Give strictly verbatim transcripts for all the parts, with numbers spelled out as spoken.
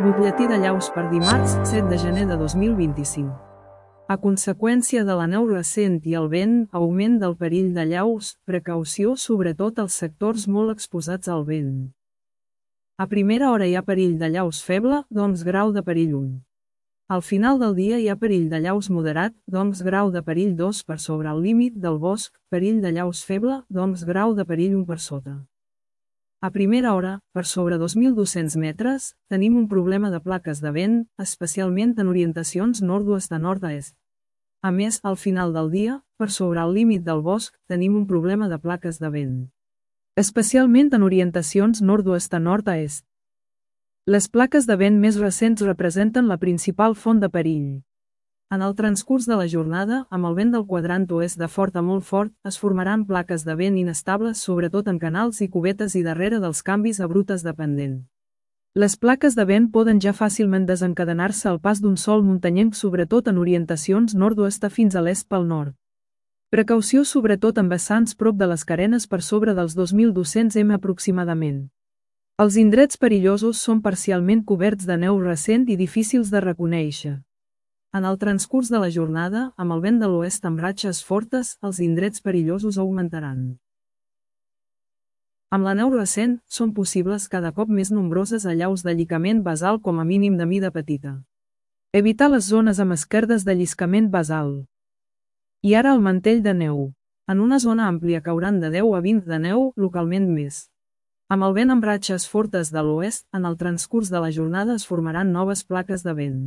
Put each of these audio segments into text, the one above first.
Butlletí de llaus per dimarts, set de gener de dos mil vint-i-cinc. A conseqüència de la neu recent i el vent, augment del perill de llaus, precaució sobretot als sectors molt exposats al vent. A primera hora hi ha perill de llaus feble, doncs grau de perill un. Al final del dia hi ha perill de llaus moderat, doncs grau de perill dos per sobre el límit del bosc, perill de llaus feble, doncs grau de perill un per sota. A primera hora, per sobre dos mil dos-cents metres, tenim un problema de plaques de vent, especialment en orientacions nord-oest a nord-est. A més, al final del dia, per sobre el límit del bosc, tenim un problema de plaques de vent, especialment en orientacions nord-oest a nord-est. Les plaques de vent més recents representen la principal font de perill. En el transcurs de la jornada, amb el vent del quadrant oest de fort a molt fort, es formaran plaques de vent inestables sobretot en canals i cubetes i darrere dels canvis a brutes de pendent. Les plaques de vent poden ja fàcilment desencadenar-se al pas d'un sol muntanyenc sobretot en orientacions nord-oest fins a l'est pel nord. Precaució sobretot en vessants prop de les carenes per sobre dels dos mil dos-cents metres aproximadament. Els indrets perillosos són parcialment coberts de neu recent i difícils de reconèixer. En el transcurs de la jornada, amb el vent de l'oest amb ratxes fortes, els indrets perillosos augmentaran. Amb la neu recent, són possibles cada cop més nombroses allaus de llicament basal com a mínim de mida petita. Evitar les zones amb esquerdes de lliscament basal. I ara el mantell de neu. En una zona àmplia cauran de deu a vint de neu, localment més. Amb el vent amb ratxes fortes de l'oest, en el transcurs de la jornada es formaran noves plaques de vent.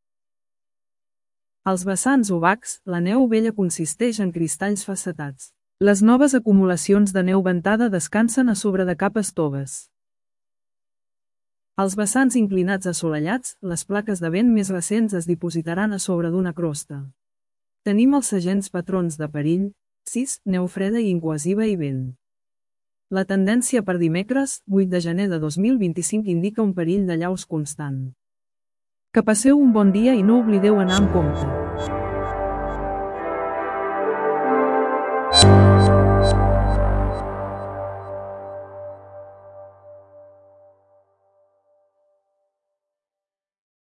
Als vessants obacs, la neu vella consisteix en cristalls facetats. Les noves acumulacions de neu ventada descansen a sobre de capes toves. Als vessants inclinats assolellats, les plaques de vent més recents es dipositaran a sobre d'una crosta. Tenim els segents patrons de perill, sis, neu freda i incohesiva i vent. La tendència per dimecres, vuit de gener de dos mil vint-i-cinc indica un perill de llaus constant. Que passeu un bon dia i no oblideu anar amb compte.